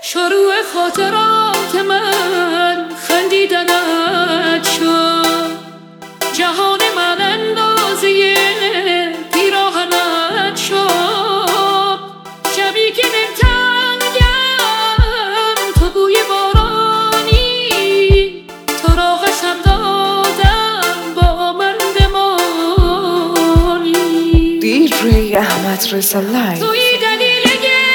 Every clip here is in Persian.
شروع خاطرات من خندیدنت شد، جهان من اندازه پیراهنت شد. شبی که دلتنگم تو بوی بارانی، تو را قسم دادم با من بمانی. DJ احمد رضا لایو. توی دلیل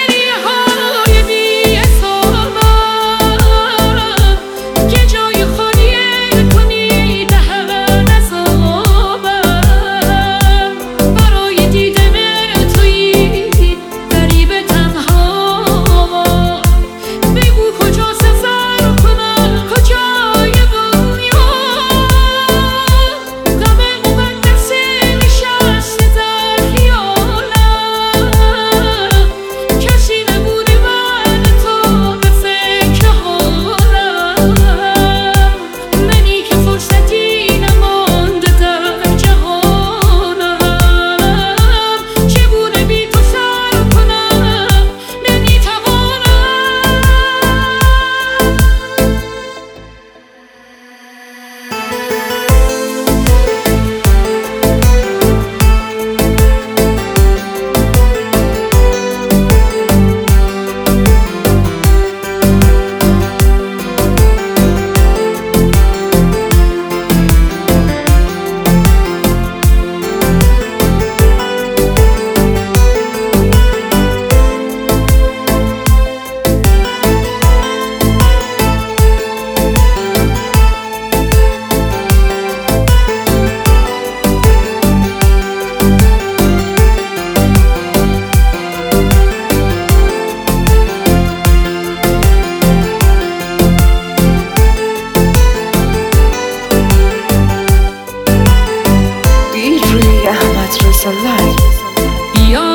یا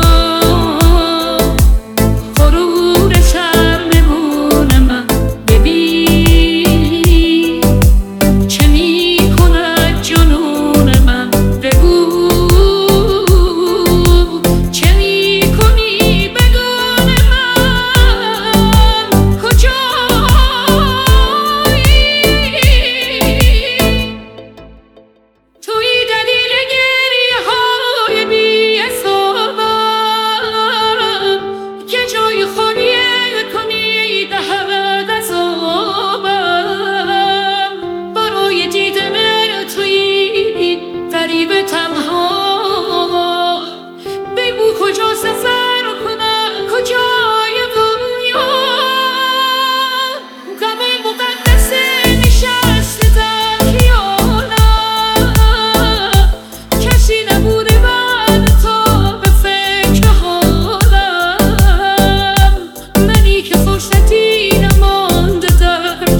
غرور سرنگون من، ببین چه می کند جنون من. بگو چه می کنی بدون من، کجایی؟ توی دلیل گریه های بی حسابم که جای خالیه کنی دهد عذابم. برای دیدن توی غریب تنها، بگو کجا سفر کنم، کجای دنیا؟ غم مقدس نشسته در خیالم، کسی نبوده من تا به فکر حالم. منی که فرصتی نمانده در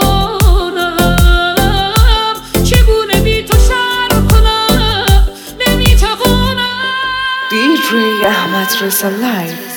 جهانم، چگونه بی تو سر کنم، نمیتوانم. DJ احمد رضا لایو.